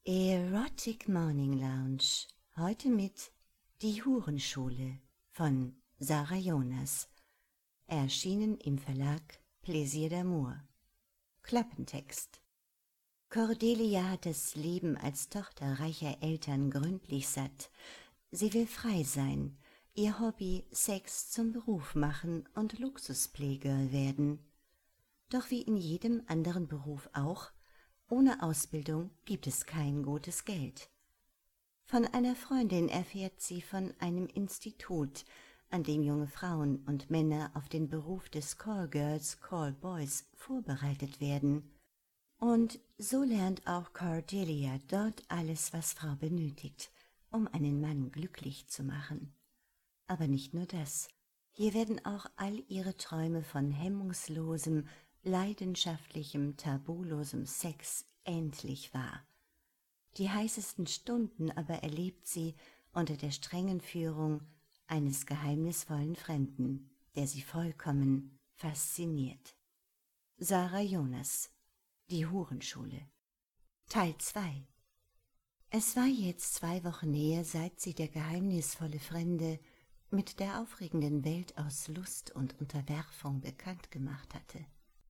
Erotic Morning Lounge. Heute mit Die Hurenschule von Sarah Jonas. Erschienen im Verlag Plaisir d'Amour. Klappentext. Cordelia hat das Leben als Tochter reicher Eltern gründlich satt. Sie will frei sein, ihr Hobby Sex zum Beruf machen und Luxus-Playgirl werden. Doch wie in jedem anderen Beruf auch, ohne Ausbildung gibt es kein gutes Geld. Von einer Freundin erfährt sie von einem Institut, an dem junge Frauen und Männer auf den Beruf des Callgirls, Callboys vorbereitet werden. Und so lernt auch Cordelia dort alles, was Frau benötigt, um einen Mann glücklich zu machen. Aber nicht nur das. Hier werden auch all ihre Träume von hemmungslosem, leidenschaftlichem, tabulosem Sex endlich wahr. Die heißesten Stunden aber erlebt sie unter der strengen Führung eines geheimnisvollen Fremden, der sie vollkommen fasziniert. Sarah Jonas, Die Hurenschule. Teil 2. Es war jetzt 2 Wochen her, seit sie der geheimnisvolle Fremde mit der aufregenden Welt aus Lust und Unterwerfung bekannt gemacht hatte.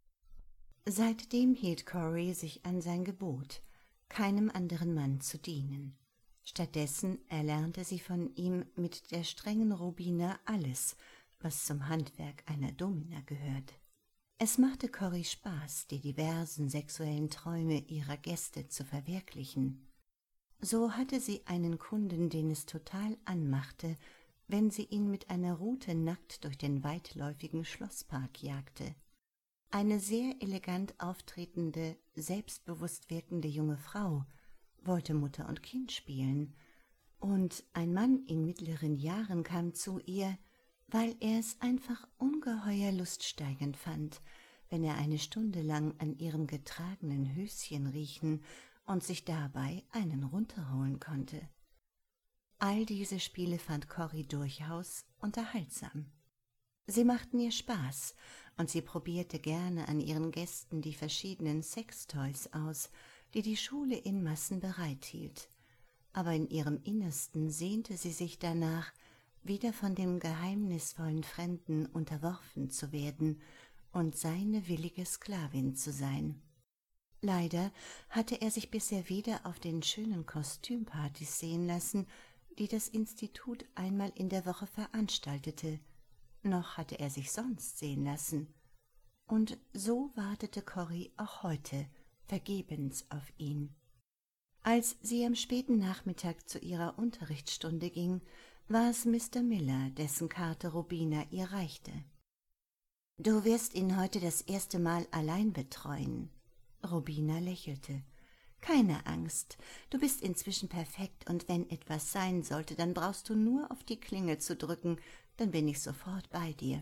Seitdem hielt Corey sich an sein Gebot, keinem anderen Mann zu dienen. Stattdessen erlernte sie von ihm mit der strengen Robina alles, was zum Handwerk einer Domina gehört. Es machte Corey Spaß, die diversen sexuellen Träume ihrer Gäste zu verwirklichen. So hatte sie einen Kunden, den es total anmachte, wenn sie ihn mit einer Rute nackt durch den weitläufigen Schlosspark jagte. Eine sehr elegant auftretende, selbstbewusst wirkende junge Frau wollte Mutter und Kind spielen, und ein Mann in mittleren Jahren kam zu ihr, weil er es einfach ungeheuer luststeigernd fand, wenn er eine Stunde lang an ihrem getragenen Höschen riechen und sich dabei einen runterholen konnte. All diese Spiele fand Corey durchaus unterhaltsam. Sie machten ihr Spaß, und sie probierte gerne an ihren Gästen die verschiedenen Sextoys aus, die die Schule in Massen bereithielt. Aber in ihrem Innersten sehnte sie sich danach, wieder von dem geheimnisvollen Fremden unterworfen zu werden und seine willige Sklavin zu sein. Leider hatte er sich bisher weder auf den schönen Kostümpartys sehen lassen, die das Institut einmal in der Woche veranstaltete, noch hatte er sich sonst sehen lassen, und so wartete Corey auch heute vergebens auf ihn. Als sie am späten Nachmittag zu ihrer Unterrichtsstunde ging, war es Mr. Miller, dessen Karte Robina ihr reichte. »Du wirst ihn heute das erste Mal allein betreuen.« Robina lächelte. »Keine Angst, du bist inzwischen perfekt, und wenn etwas sein sollte, dann brauchst du nur auf die Klingel zu drücken, dann bin ich sofort bei dir.«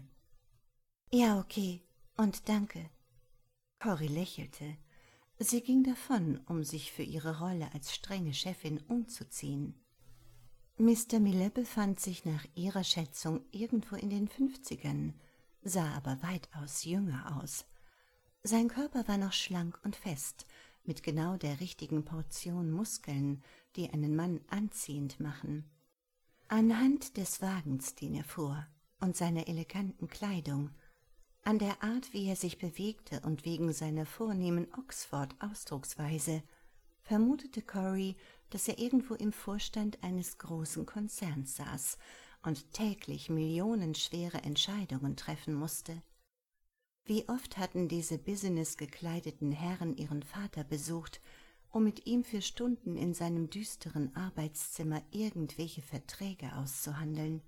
»Ja, okay, und danke.« Corey lächelte. Sie ging davon, um sich für ihre Rolle als strenge Chefin umzuziehen. Mr. Miller befand sich nach ihrer Schätzung irgendwo in den 50ern, sah aber weitaus jünger aus. Sein Körper war noch schlank und fest, mit genau der richtigen Portion Muskeln, die einen Mann anziehend machen. Anhand des Wagens, den er fuhr, und seiner eleganten Kleidung, an der Art, wie er sich bewegte und wegen seiner vornehmen Oxford-Ausdrucksweise, vermutete Corey, dass er irgendwo im Vorstand eines großen Konzerns saß und täglich millionenschwere Entscheidungen treffen musste. Wie oft hatten diese businessgekleideten Herren ihren Vater besucht, um mit ihm für Stunden in seinem düsteren Arbeitszimmer irgendwelche Verträge auszuhandeln.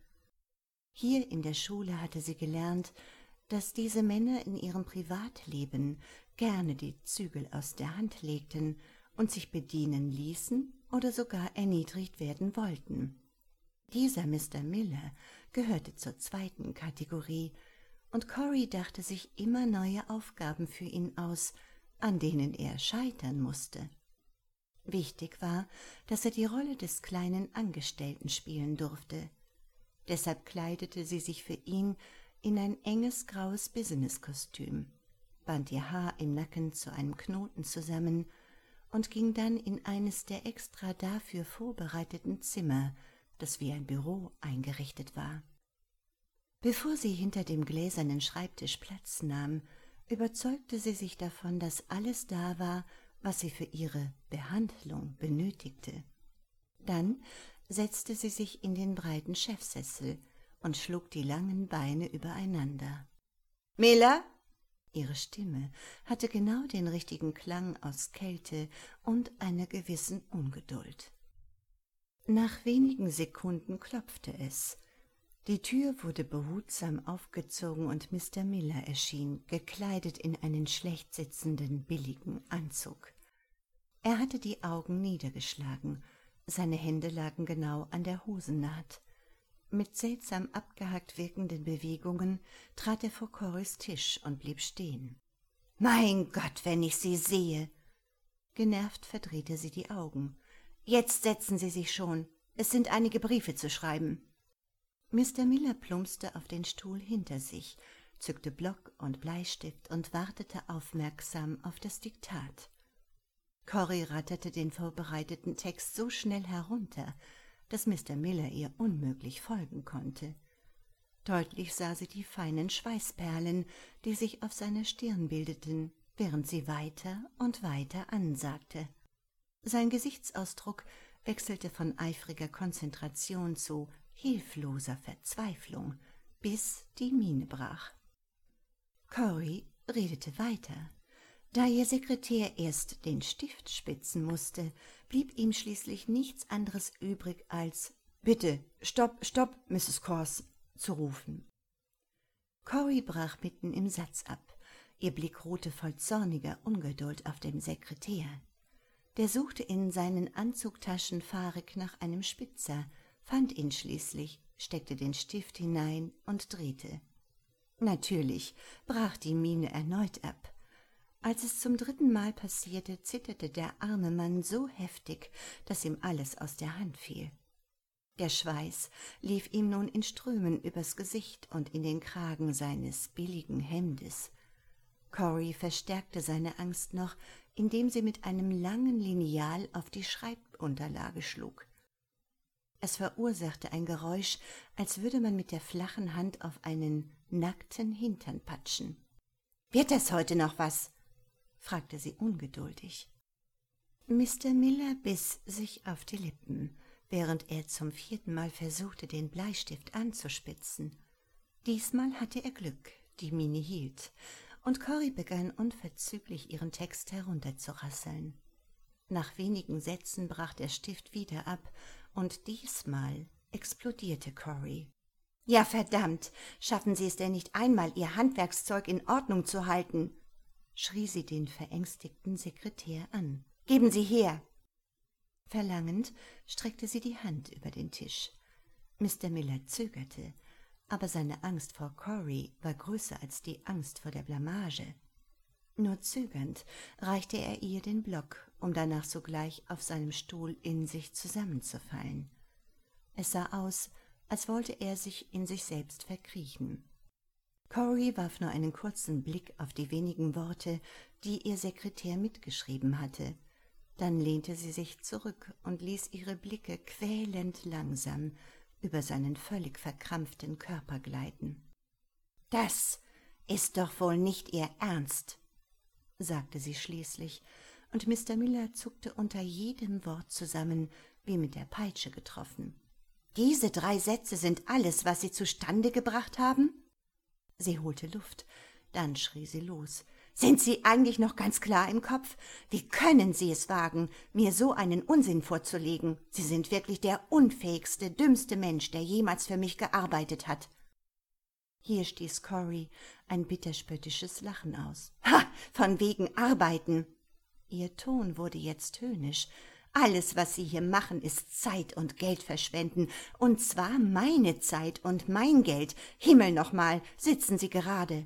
Hier in der Schule hatte sie gelernt, dass diese Männer in ihrem Privatleben gerne die Zügel aus der Hand legten und sich bedienen ließen oder sogar erniedrigt werden wollten. Dieser Mr. Miller gehörte zur zweiten Kategorie, und Corey dachte sich immer neue Aufgaben für ihn aus, an denen er scheitern musste. Wichtig war, dass er die Rolle des kleinen Angestellten spielen durfte. Deshalb kleidete sie sich für ihn in ein enges graues Businesskostüm, band ihr Haar im Nacken zu einem Knoten zusammen und ging dann in eines der extra dafür vorbereiteten Zimmer, das wie ein Büro eingerichtet war. Bevor sie hinter dem gläsernen Schreibtisch Platz nahm, überzeugte sie sich davon, dass alles da war, was sie für ihre Behandlung benötigte. Dann setzte sie sich in den breiten Chefsessel und schlug die langen Beine übereinander. »Miller?« Ihre Stimme hatte genau den richtigen Klang aus Kälte und einer gewissen Ungeduld. Nach wenigen Sekunden klopfte es. Die Tür wurde behutsam aufgezogen und Mr. Miller erschien, gekleidet in einen schlecht sitzenden, billigen Anzug. Er hatte die Augen niedergeschlagen, seine Hände lagen genau an der Hosennaht. Mit seltsam abgehackt wirkenden Bewegungen trat er vor Corrys Tisch und blieb stehen. »Mein Gott, wenn ich Sie sehe!« Genervt verdrehte sie die Augen. »Jetzt setzen Sie sich schon. Es sind einige Briefe zu schreiben.« Mr. Miller plumpste auf den Stuhl hinter sich, zückte Block und Bleistift und wartete aufmerksam auf das Diktat. Corry ratterte den vorbereiteten Text so schnell herunter, dass Mr. Miller ihr unmöglich folgen konnte. Deutlich sah sie die feinen Schweißperlen, die sich auf seiner Stirn bildeten, während sie weiter und weiter ansagte. Sein Gesichtsausdruck wechselte von eifriger Konzentration zu hilfloser Verzweiflung, bis die Miene brach. Corry redete weiter. Da ihr Sekretär erst den Stift spitzen musste, blieb ihm schließlich nichts anderes übrig, als »Bitte, stopp, Mrs. Corse«, zu rufen. Corry brach mitten im Satz ab. Ihr Blick ruhte voll zorniger Ungeduld auf dem Sekretär. Der suchte in seinen Anzugtaschen fahrig nach einem Spitzer, fand ihn schließlich, steckte den Stift hinein und drehte. Natürlich brach die Miene erneut ab. Als es zum 3. Mal passierte, zitterte der arme Mann so heftig, dass ihm alles aus der Hand fiel. Der Schweiß lief ihm nun in Strömen übers Gesicht und in den Kragen seines billigen Hemdes. Corry verstärkte seine Angst noch, indem sie mit einem langen Lineal auf die Schreibunterlage schlug. Es verursachte ein Geräusch, als würde man mit der flachen Hand auf einen nackten Hintern patschen. »Wird das heute noch was?« fragte sie ungeduldig. Mr. Miller biss sich auf die Lippen, während er zum 4. Mal versuchte, den Bleistift anzuspitzen. Diesmal hatte er Glück, die Miene hielt, und Corry begann unverzüglich ihren Text herunterzurasseln. Nach wenigen Sätzen brach der Stift wieder ab, und diesmal explodierte Corry. »Ja, verdammt, schaffen Sie es denn nicht einmal, Ihr Handwerkszeug in Ordnung zu halten?« schrie sie den verängstigten Sekretär an. »Geben Sie her!« Verlangend streckte sie die Hand über den Tisch. Mr. Miller zögerte, aber seine Angst vor Corry war größer als die Angst vor der Blamage. Nur zögernd reichte er ihr den Block, um danach sogleich auf seinem Stuhl in sich zusammenzufallen. Es sah aus, als wollte er sich in sich selbst verkriechen. Corry warf nur einen kurzen Blick auf die wenigen Worte, die ihr Sekretär mitgeschrieben hatte. Dann lehnte sie sich zurück und ließ ihre Blicke quälend langsam über seinen völlig verkrampften Körper gleiten. »Das ist doch wohl nicht Ihr Ernst«, sagte sie schließlich, und Mr. Miller zuckte unter jedem Wort zusammen, wie mit der Peitsche getroffen. »Diese 3 Sätze sind alles, was Sie zustande gebracht haben?« Sie holte Luft, dann schrie sie los. »Sind Sie eigentlich noch ganz klar im Kopf? Wie können Sie es wagen, mir so einen Unsinn vorzulegen? Sie sind wirklich der unfähigste, dümmste Mensch, der jemals für mich gearbeitet hat.« Hier stieß Corry ein bitterspöttisches Lachen aus. »Ha, von wegen Arbeiten!« Ihr Ton wurde jetzt höhnisch. »Alles, was Sie hier machen, ist Zeit und Geld verschwenden, und zwar meine Zeit und mein Geld. Himmel noch mal, sitzen Sie gerade!«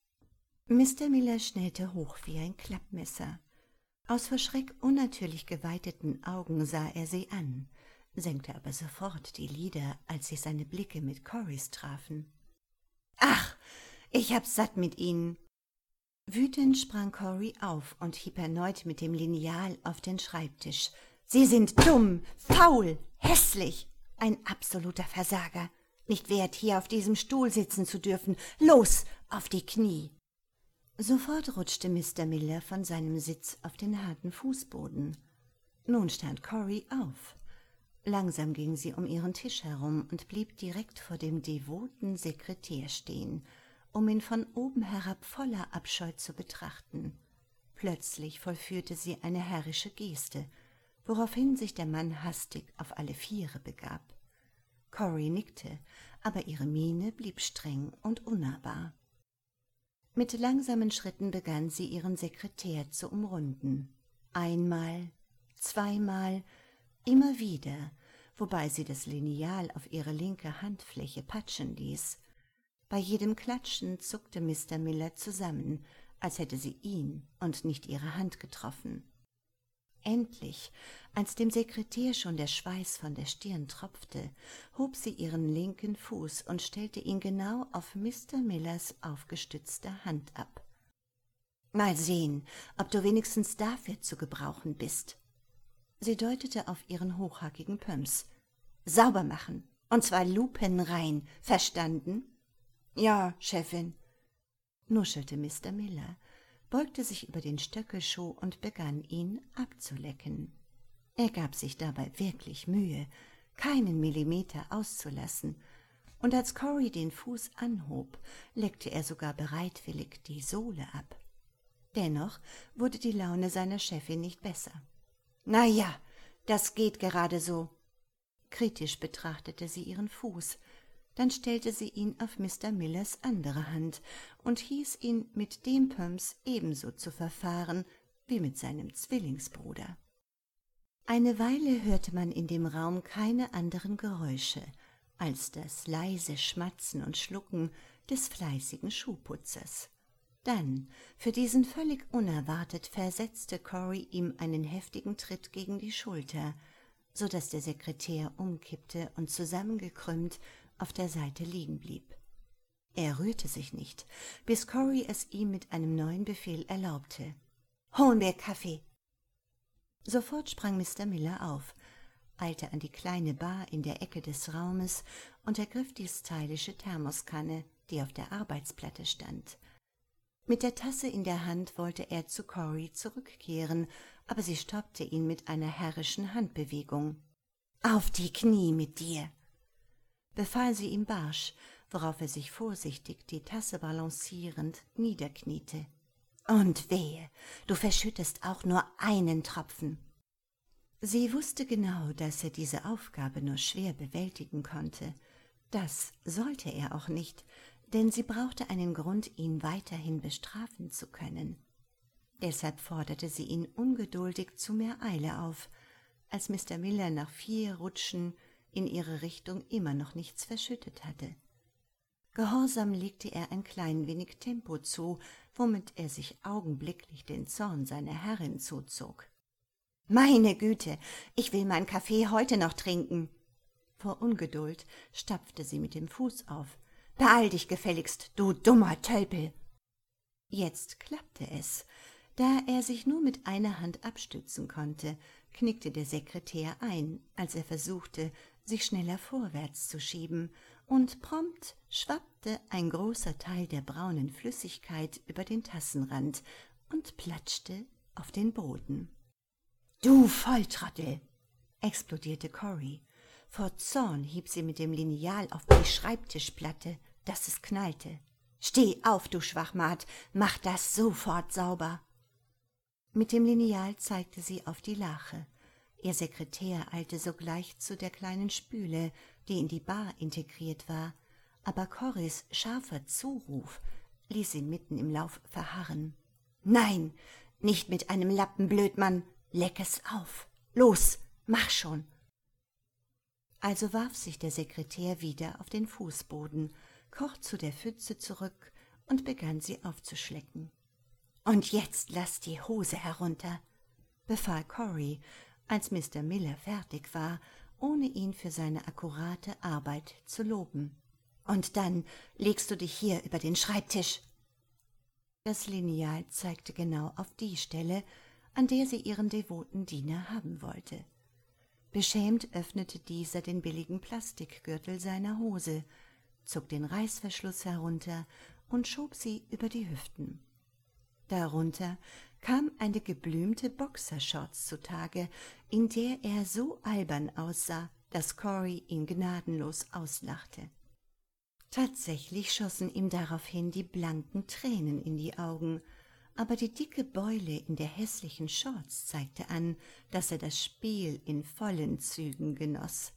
Mr. Miller schnellte hoch wie ein Klappmesser. Aus vor Schreck unnatürlich geweiteten Augen sah er sie an, senkte aber sofort die Lider, als sich seine Blicke mit Corrys trafen. »Ach, ich hab's satt mit Ihnen«, Wütend sprang Cory auf und hieb erneut mit dem Lineal auf den Schreibtisch. »Sie sind dumm, faul, hässlich, ein absoluter Versager. Nicht wert, hier auf diesem Stuhl sitzen zu dürfen. Los, auf die Knie!« Sofort rutschte Mr. Miller von seinem Sitz auf den harten Fußboden. Nun stand Cory auf. Langsam ging sie um ihren Tisch herum und blieb direkt vor dem devoten Sekretär stehen, um ihn von oben herab voller Abscheu zu betrachten. Plötzlich vollführte sie eine herrische Geste, woraufhin sich der Mann hastig auf alle Viere begab. Cory nickte, aber ihre Miene blieb streng und unnahbar. Mit langsamen Schritten begann sie, ihren Sekretär zu umrunden. Einmal, zweimal, immer wieder, wobei sie das Lineal auf ihre linke Handfläche patschen ließ. Bei jedem Klatschen zuckte Mr. Miller zusammen, als hätte sie ihn und nicht ihre Hand getroffen. Endlich, als dem Sekretär schon der Schweiß von der Stirn tropfte, hob sie ihren linken Fuß und stellte ihn genau auf Mr. Millers aufgestützte Hand ab. »Mal sehen, ob du wenigstens dafür zu gebrauchen bist.« Sie deutete auf ihren hochhackigen Pöms. »Sauber machen, und zwar lupenrein, verstanden?« »Ja, Chefin«, nuschelte Mr. Miller, beugte sich über den Stöckelschuh und begann, ihn abzulecken. Er gab sich dabei wirklich Mühe, keinen Millimeter auszulassen, und als Cory den Fuß anhob, leckte er sogar bereitwillig die Sohle ab. Dennoch wurde die Laune seiner Chefin nicht besser. »Na ja, das geht gerade so.« Kritisch betrachtete sie ihren Fuß. Dann stellte sie ihn auf Mr. Millers andere Hand und hieß ihn mit dem Pöms ebenso zu verfahren wie mit seinem Zwillingsbruder. Eine Weile hörte man in dem Raum keine anderen Geräusche als das leise Schmatzen und Schlucken des fleißigen Schuhputzers. Dann, für diesen völlig unerwartet, versetzte Cory ihm einen heftigen Tritt gegen die Schulter, so daß der Sekretär umkippte und zusammengekrümmt auf der Seite liegen blieb. Er rührte sich nicht, bis Cory es ihm mit einem neuen Befehl erlaubte. »Hol mir Kaffee!« Sofort sprang Mr. Miller auf, eilte an die kleine Bar in der Ecke des Raumes und ergriff die stylische Thermoskanne, die auf der Arbeitsplatte stand. Mit der Tasse in der Hand wollte er zu Cory zurückkehren, aber sie stoppte ihn mit einer herrischen Handbewegung. »Auf die Knie mit dir!« befahl sie ihm barsch, worauf er sich vorsichtig, die Tasse balancierend, niederkniete. »Und wehe, du verschüttest auch nur einen Tropfen!« Sie wusste genau, dass er diese Aufgabe nur schwer bewältigen konnte. Das sollte er auch nicht, denn sie brauchte einen Grund, ihn weiterhin bestrafen zu können. Deshalb forderte sie ihn ungeduldig zu mehr Eile auf, als Mr. Miller nach 4 Rutschen in ihre Richtung immer noch nichts verschüttet hatte. Gehorsam legte er ein klein wenig Tempo zu, womit er sich augenblicklich den Zorn seiner Herrin zuzog. »Meine Güte, ich will meinen Kaffee heute noch trinken!« Vor Ungeduld stapfte sie mit dem Fuß auf. »Beeil dich gefälligst, du dummer Tölpel!« Jetzt klappte es. Da er sich nur mit einer Hand abstützen konnte, knickte der Sekretär ein, als er versuchte, sich schneller vorwärts zu schieben, und prompt schwappte ein großer Teil der braunen Flüssigkeit über den Tassenrand und platschte auf den Boden. »Du Volltrottel!« explodierte Cory. Vor Zorn hieb sie mit dem Lineal auf die Schreibtischplatte, dass es knallte. »Steh auf, du Schwachmat, mach das sofort sauber!« Mit dem Lineal zeigte sie auf die Lache. Ihr Sekretär eilte sogleich zu der kleinen Spüle, die in die Bar integriert war, aber Corys scharfer Zuruf ließ ihn mitten im Lauf verharren. »Nein, nicht mit einem Lappen, Blödmann! Leck es auf! Los, mach schon!« Also warf sich der Sekretär wieder auf den Fußboden, kroch zu der Pfütze zurück und begann sie aufzuschlecken. »Und jetzt lass die Hose herunter«, befahl Cory, als Mr. Miller fertig war, ohne ihn für seine akkurate Arbeit zu loben. »Und dann legst du dich hier über den Schreibtisch.« Das Lineal zeigte genau auf die Stelle, an der sie ihren devoten Diener haben wollte. Beschämt öffnete dieser den billigen Plastikgürtel seiner Hose, zog den Reißverschluss herunter und schob sie über die Hüften. Darunter kam eine geblümte Boxershorts zutage, in der er so albern aussah, dass Cory ihn gnadenlos auslachte. Tatsächlich schossen ihm daraufhin die blanken Tränen in die Augen, aber die dicke Beule in der hässlichen Shorts zeigte an, dass er das Spiel in vollen Zügen genoss.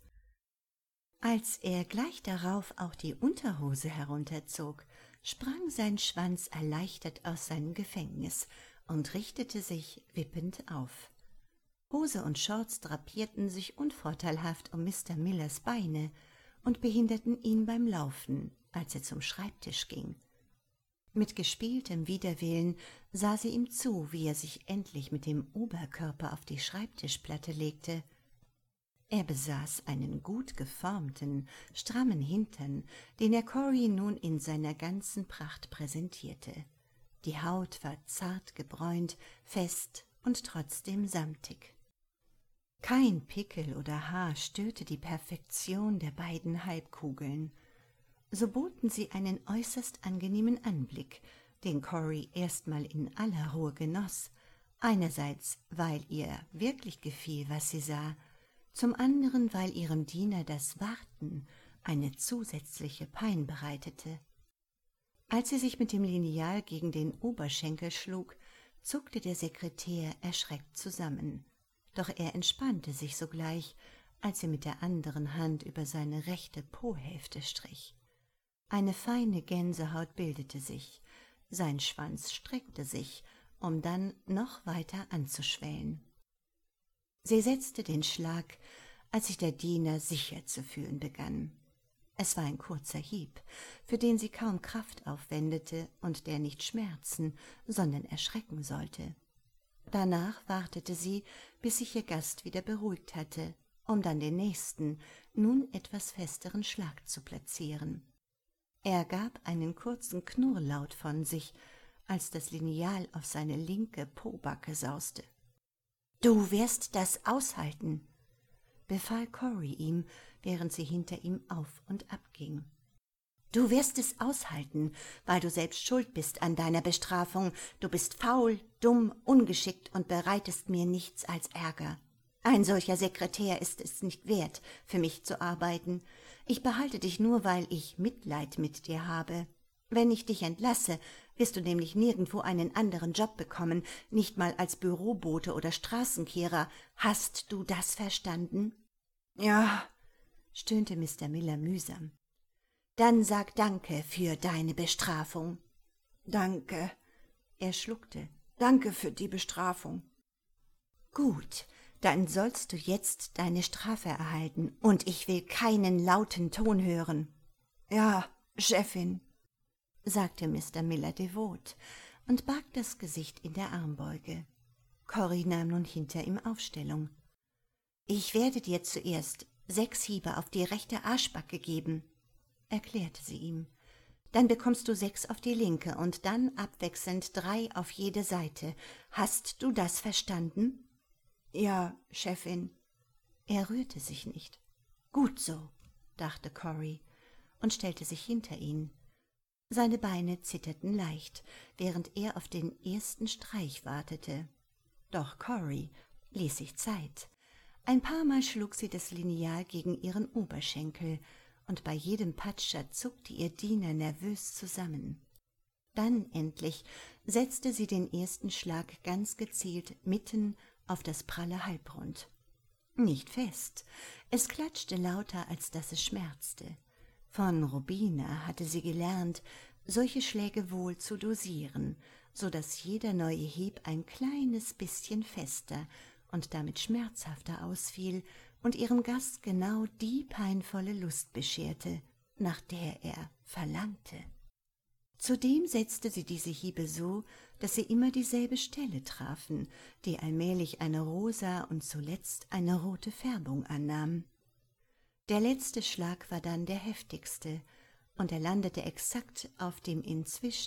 Als er gleich darauf auch die Unterhose herunterzog, sprang sein Schwanz erleichtert aus seinem Gefängnis und richtete sich wippend auf. Hose und Shorts drapierten sich unvorteilhaft um Mr. Millers Beine und behinderten ihn beim Laufen, als er zum Schreibtisch ging. Mit gespieltem Widerwillen sah sie ihm zu, wie er sich endlich mit dem Oberkörper auf die Schreibtischplatte legte. Er besaß einen gut geformten, strammen Hintern, den er Cory nun in seiner ganzen Pracht präsentierte. Die Haut war zart gebräunt, fest und trotzdem samtig. Kein Pickel oder Haar störte die Perfektion der beiden Halbkugeln. So boten sie einen äußerst angenehmen Anblick, den Cory erstmal in aller Ruhe genoss, einerseits, weil ihr wirklich gefiel, was sie sah, zum anderen, weil ihrem Diener das Warten eine zusätzliche Pein bereitete. Als sie sich mit dem Lineal gegen den Oberschenkel schlug, zuckte der Sekretär erschreckt zusammen, doch er entspannte sich sogleich, als sie mit der anderen Hand über seine rechte Po-Hälfte strich. Eine feine Gänsehaut bildete sich, sein Schwanz streckte sich, um dann noch weiter anzuschwellen. Sie setzte den Schlag, als sich der Diener sicher zu fühlen begann. Es war ein kurzer Hieb, für den sie kaum Kraft aufwendete und der nicht schmerzen, sondern erschrecken sollte. Danach wartete sie, bis sich ihr Gast wieder beruhigt hatte, um dann den nächsten, nun etwas festeren Schlag zu platzieren. Er gab einen kurzen Knurrlaut von sich, als das Lineal auf seine linke Pobacke sauste. »Du wirst das aushalten«, befahl Cory ihm, während sie hinter ihm auf und ab ging. »Du wirst es aushalten, weil du selbst schuld bist an deiner Bestrafung. Du bist faul, dumm, ungeschickt und bereitest mir nichts als Ärger. Ein solcher Sekretär ist es nicht wert, für mich zu arbeiten. Ich behalte dich nur, weil ich Mitleid mit dir habe. Wenn ich dich entlasse, wirst du nämlich nirgendwo einen anderen Job bekommen, nicht mal als Bürobote oder Straßenkehrer. Hast du das verstanden?« »Ja«, stöhnte Mr. Miller mühsam. »Dann sag Danke für deine Bestrafung.« »Danke«, er schluckte. »Danke für die Bestrafung.« »Gut, dann sollst du jetzt deine Strafe erhalten, und ich will keinen lauten Ton hören.« »Ja, Chefin«, sagte Mr. Miller devot und barg das Gesicht in der Armbeuge. Cory nahm nun hinter ihm Aufstellung. »Ich werde dir zuerst 6 Hiebe auf die rechte Arschbacke geben«, erklärte sie ihm. »Dann bekommst du 6 auf die linke und dann abwechselnd 3 auf jede Seite. Hast du das verstanden?« »Ja, Chefin.« Er rührte sich nicht. »Gut so«, dachte Cory und stellte sich hinter ihn. Seine Beine zitterten leicht, während er auf den ersten Streich wartete. Doch Cory ließ sich Zeit. Ein paar Mal schlug sie das Lineal gegen ihren Oberschenkel, und bei jedem Patscher zuckte ihr Diener nervös zusammen. Dann endlich setzte sie den ersten Schlag ganz gezielt mitten auf das pralle Halbrund. Nicht fest, es klatschte lauter, als dass es schmerzte. Von Rubina hatte sie gelernt, solche Schläge wohl zu dosieren, so dass jeder neue Hieb ein kleines bisschen fester und damit schmerzhafter ausfiel und ihrem Gast genau die peinvolle Lust bescherte, nach der er verlangte. Zudem setzte sie diese Hiebe so, dass sie immer dieselbe Stelle trafen, die allmählich eine rosa und zuletzt eine rote Färbung annahm. Der letzte Schlag war dann der heftigste, und er landete exakt auf dem inzwischen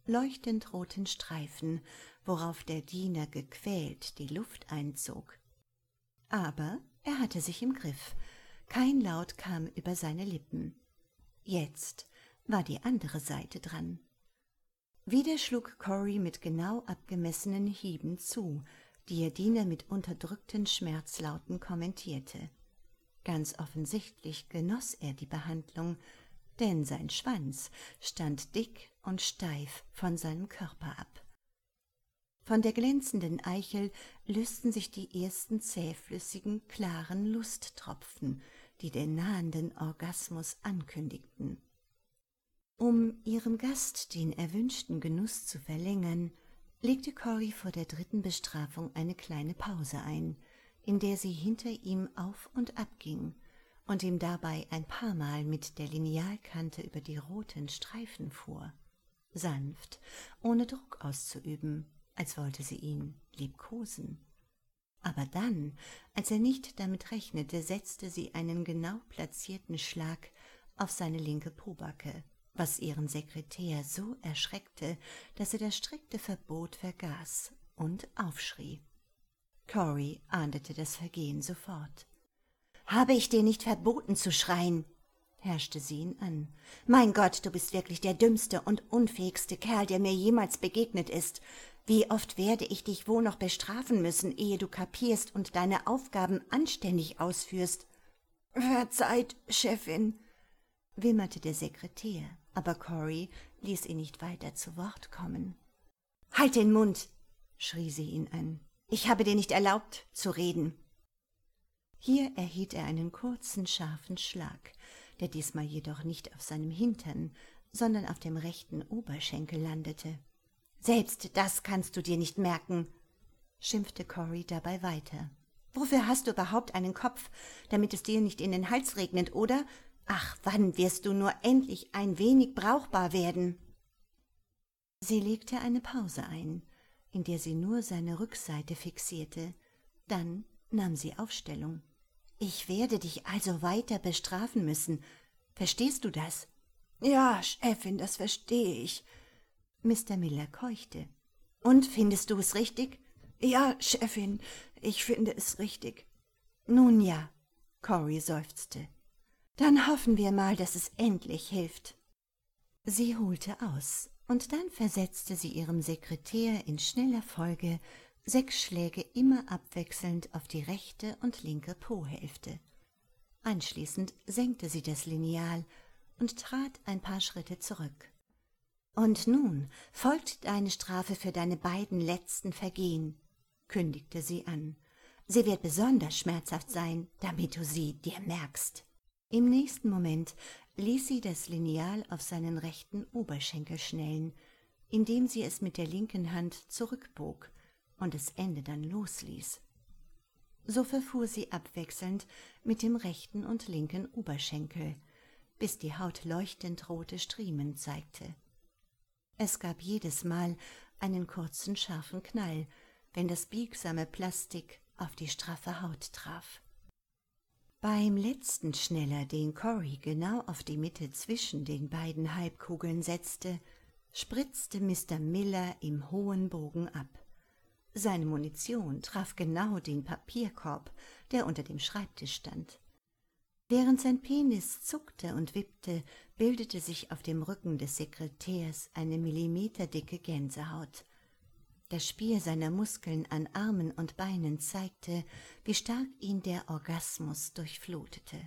leuchtend roten Streifen, worauf der Diener gequält die Luft einzog. Aber er hatte sich im Griff. Kein Laut kam über seine Lippen. Jetzt war die andere Seite dran. Wieder schlug Cory mit genau abgemessenen Hieben zu, die ihr Diener mit unterdrückten Schmerzlauten kommentierte. Ganz offensichtlich genoss er die Behandlung, denn sein Schwanz stand dick und steif von seinem Körper ab. Von der glänzenden Eichel lösten sich die ersten zähflüssigen, klaren Lusttropfen, die den nahenden Orgasmus ankündigten. Um ihrem Gast den erwünschten Genuss zu verlängern, legte Cory vor der dritten Bestrafung eine kleine Pause ein, in der sie hinter ihm auf und ab ging und ihm dabei ein paar Mal mit der Linealkante über die roten Streifen fuhr, sanft, ohne Druck auszuüben, als wollte sie ihn liebkosen. Aber dann, als er nicht damit rechnete, setzte sie einen genau platzierten Schlag auf seine linke Pobacke, was ihren Sekretär so erschreckte, dass er das strikte Verbot vergaß und aufschrie. Cory ahndete das Vergehen sofort. »Habe ich dir nicht verboten zu schreien?« herrschte sie ihn an. »Mein Gott, du bist wirklich der dümmste und unfähigste Kerl, der mir jemals begegnet ist. Wie oft werde ich dich wohl noch bestrafen müssen, ehe du kapierst und deine Aufgaben anständig ausführst?« »Verzeiht, Chefin«, wimmerte der Sekretär, aber Cory ließ ihn nicht weiter zu Wort kommen. »Halt den Mund«, schrie sie ihn an. »Ich habe dir nicht erlaubt, zu reden.« Hier erhielt er einen kurzen, scharfen Schlag, der diesmal jedoch nicht auf seinem Hintern, sondern auf dem rechten Oberschenkel landete. »Selbst das kannst du dir nicht merken«, schimpfte Cory dabei weiter. »Wofür hast du überhaupt einen Kopf, damit es dir nicht in den Hals regnet, oder? Ach, wann wirst du nur endlich ein wenig brauchbar werden?« Sie legte eine Pause ein, in der sie nur seine Rückseite fixierte. Dann nahm sie Aufstellung. »Ich werde dich also weiter bestrafen müssen. Verstehst du das?« »Ja, Chefin, das verstehe ich.« Mr. Miller keuchte. »Und findest du es richtig?« »Ja, Chefin, ich finde es richtig.« »Nun ja«, Cory seufzte. »Dann hoffen wir mal, dass es endlich hilft.« Sie holte aus, und dann versetzte sie ihrem Sekretär in schneller Folge 6 Schläge immer abwechselnd auf die rechte und linke Po-Hälfte. Anschließend senkte sie das Lineal und trat ein paar Schritte zurück. »Und nun folgt deine Strafe für deine beiden letzten Vergehen«, kündigte sie an. »Sie wird besonders schmerzhaft sein, damit du sie dir merkst.« Im nächsten Moment ließ sie das Lineal auf seinen rechten Oberschenkel schnellen, indem sie es mit der linken Hand zurückbog und das Ende dann losließ. So verfuhr sie abwechselnd mit dem rechten und linken Oberschenkel, bis die Haut leuchtend rote Striemen zeigte. Es gab jedes Mal einen kurzen, scharfen Knall, wenn das biegsame Plastik auf die straffe Haut traf. Beim letzten Schneller, den Cory genau auf die Mitte zwischen den beiden Halbkugeln setzte, spritzte Mr. Miller im hohen Bogen ab. Seine Munition traf genau den Papierkorb, der unter dem Schreibtisch stand. Während sein Penis zuckte und wippte, bildete sich auf dem Rücken des Sekretärs eine millimeterdicke Gänsehaut. Das Spiel seiner Muskeln an Armen und Beinen zeigte, wie stark ihn der Orgasmus durchflutete.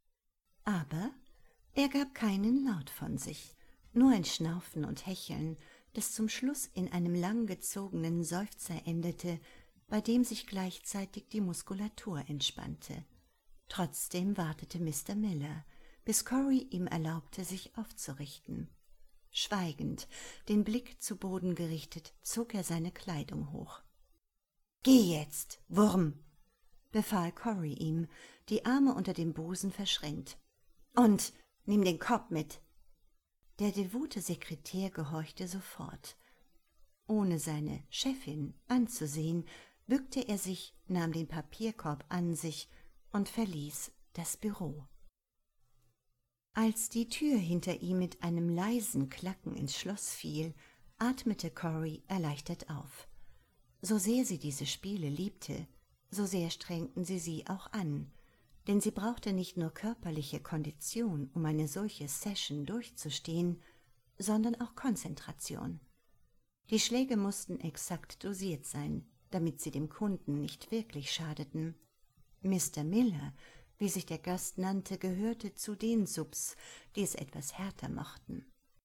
Aber er gab keinen Laut von sich, nur ein Schnaufen und Hecheln, das zum Schluss in einem langgezogenen Seufzer endete, bei dem sich gleichzeitig die Muskulatur entspannte. Trotzdem wartete Mr. Miller, bis Cory ihm erlaubte, sich aufzurichten. Schweigend, den Blick zu Boden gerichtet, zog er seine Kleidung hoch. »Geh jetzt, Wurm«, befahl Cory ihm, die Arme unter dem Busen verschränkt. »Und nimm den Korb mit.« Der devote Sekretär gehorchte sofort. Ohne seine Chefin anzusehen, bückte er sich, nahm den Papierkorb an sich und verließ das Büro. Als die Tür hinter ihm mit einem leisen Klacken ins Schloss fiel, atmete Cory erleichtert auf. So sehr sie diese Spiele liebte, so sehr strengten sie auch an, denn sie brauchte nicht nur körperliche Kondition, um eine solche Session durchzustehen, sondern auch Konzentration. Die Schläge mussten exakt dosiert sein, damit sie dem Kunden nicht wirklich schadeten. Mr. Miller, wie sich der Gast nannte, gehörte zu den Subs, die es etwas härter mochten.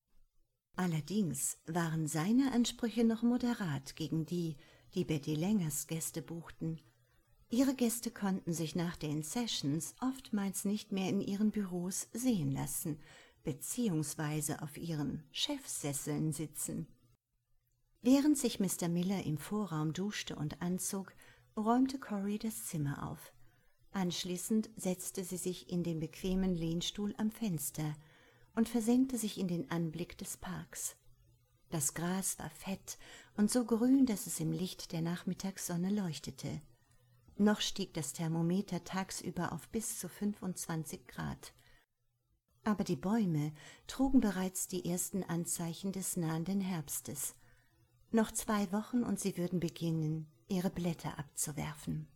Allerdings waren seine Ansprüche noch moderat gegen die Betty Langers Gäste buchten. Ihre Gäste konnten sich nach den Sessions oftmals nicht mehr in ihren Büros sehen lassen, beziehungsweise auf ihren Chefsesseln sitzen. Während sich Mr. Miller im Vorraum duschte und anzog, räumte Cory das Zimmer auf. Anschließend setzte sie sich in den bequemen Lehnstuhl am Fenster und versenkte sich in den Anblick des Parks. Das Gras war fett und so grün, dass es im Licht der Nachmittagssonne leuchtete. Noch stieg das Thermometer tagsüber auf bis zu 25 Grad. Aber die Bäume trugen bereits die ersten Anzeichen des nahenden Herbstes. Noch 2 Wochen und sie würden beginnen, ihre Blätter abzuwerfen.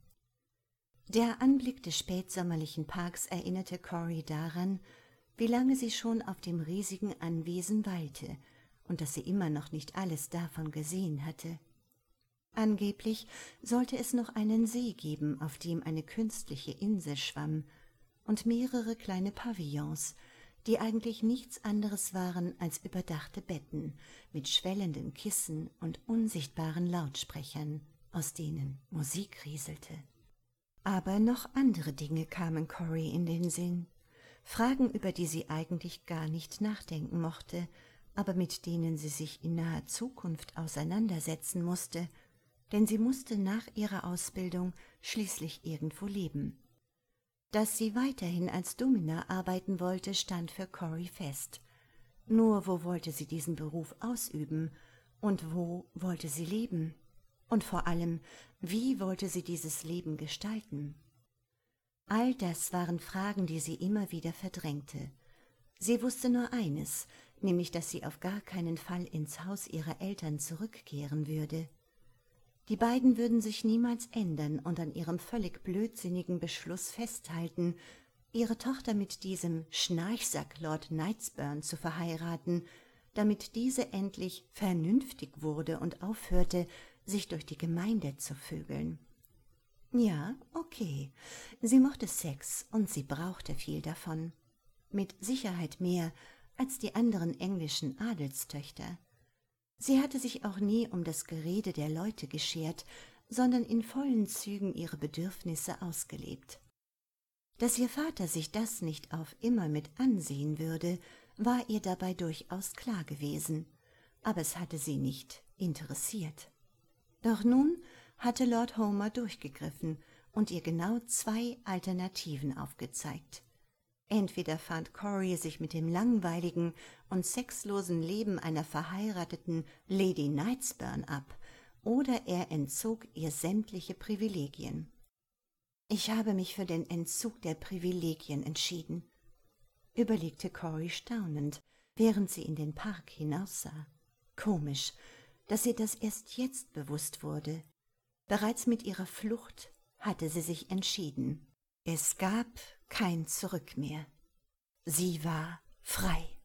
Der Anblick des spätsommerlichen Parks erinnerte Cory daran, wie lange sie schon auf dem riesigen Anwesen weilte und dass sie immer noch nicht alles davon gesehen hatte. Angeblich sollte es noch einen See geben, auf dem eine künstliche Insel schwamm, und mehrere kleine Pavillons, die eigentlich nichts anderes waren als überdachte Betten mit schwellenden Kissen und unsichtbaren Lautsprechern, aus denen Musik rieselte. Aber noch andere Dinge kamen Cory in den Sinn, Fragen, über die sie eigentlich gar nicht nachdenken mochte, aber mit denen sie sich in naher Zukunft auseinandersetzen musste, denn sie musste nach ihrer Ausbildung schließlich irgendwo leben. Dass sie weiterhin als Domina arbeiten wollte, stand für Cory fest. Nur wo wollte sie diesen Beruf ausüben und wo wollte sie leben? Und vor allem, wie wollte sie dieses Leben gestalten? All das waren Fragen, die sie immer wieder verdrängte. Sie wusste nur eines, nämlich, dass sie auf gar keinen Fall ins Haus ihrer Eltern zurückkehren würde. Die beiden würden sich niemals ändern und an ihrem völlig blödsinnigen Beschluss festhalten, ihre Tochter mit diesem Schnarchsack Lord Knightsburn zu verheiraten, damit diese endlich vernünftig wurde und aufhörte, sich durch die Gemeinde zu vögeln. Ja, okay, sie mochte Sex und sie brauchte viel davon. Mit Sicherheit mehr als die anderen englischen Adelstöchter. Sie hatte sich auch nie um das Gerede der Leute geschert, sondern in vollen Zügen ihre Bedürfnisse ausgelebt. Dass ihr Vater sich das nicht auf immer mit ansehen würde, war ihr dabei durchaus klar gewesen, aber es hatte sie nicht interessiert. Doch nun hatte Lord Homer durchgegriffen und ihr genau 2 Alternativen aufgezeigt. Entweder fand Cory sich mit dem langweiligen und sexlosen Leben einer verheirateten Lady Knightsburn ab, oder er entzog ihr sämtliche Privilegien. »Ich habe mich für den Entzug der Privilegien entschieden«, überlegte Cory staunend, während sie in den Park hinaussah. Komisch, dass ihr das erst jetzt bewusst wurde. Bereits mit ihrer Flucht hatte sie sich entschieden. Es gab kein Zurück mehr. Sie war frei.